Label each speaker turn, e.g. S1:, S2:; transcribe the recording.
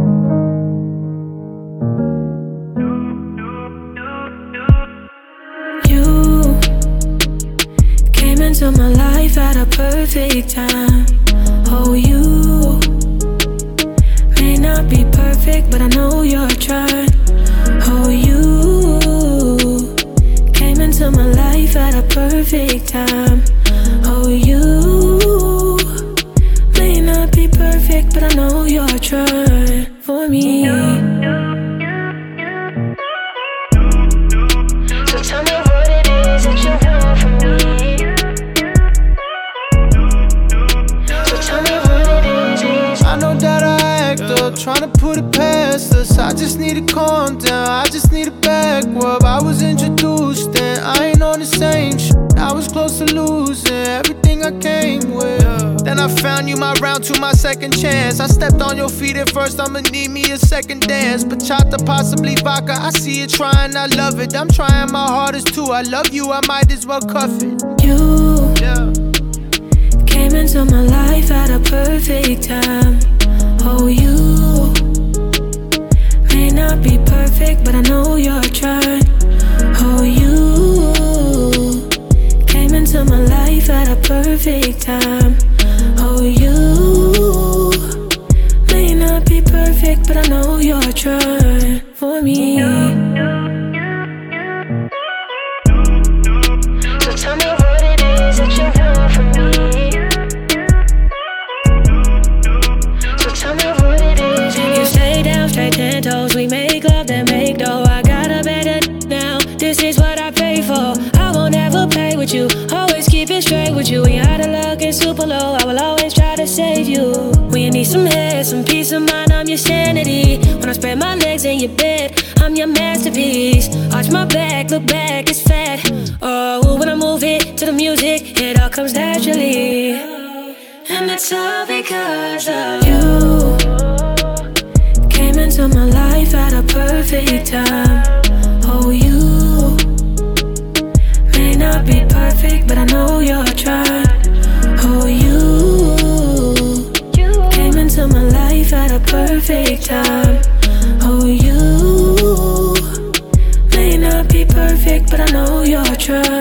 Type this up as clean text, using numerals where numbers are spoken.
S1: You came into my life at a perfect time. Oh, you may not be perfect, but I know you're trying. Oh, you came into my life at a perfect time. Oh, you may not be perfect, but I know you're trying for me. So tell me what it is that you want from me. So tell me what it is.
S2: I know that I act up, tryna put it past us. I just need to calm down, I just need a back rub. I was introduced and I ain't on the same shit. I was close to losing everything I came with. Then I found you, my round two, my second chance. I stepped on your feet at first, I'ma need me a second dance. Bachata, possibly vodka, I see you trying, I love it. I'm trying my hardest too, I love you, I might as well cuff it.
S1: You came into my life at a perfect time. Oh, you may not be perfect, but I know you're trying. Oh, you came into my life at a perfect time. Oh, you may not be perfect, but I know you're trying for me. So tell me what it is that you want from me. So tell me what it is. You stay down straight 10 toes, we make love then make dough. I got a better now, this is what I pay for. I won't ever play with you, always keep it straight with you. When you're out of luck and super low, I will always try to save you. When you need some hair, some peace of mind, I'm your sanity. When I spread my legs in your bed, I'm your masterpiece. Arch my back, look back, it's fat. Oh, when I move it to the music, it all comes naturally. And it's all because of you. Came into my life at a perfect time. Oh, you may not be perfect, but I know you're trying. Oh, you came into my life at a perfect time. Oh, you may not be perfect, but I know you're trying.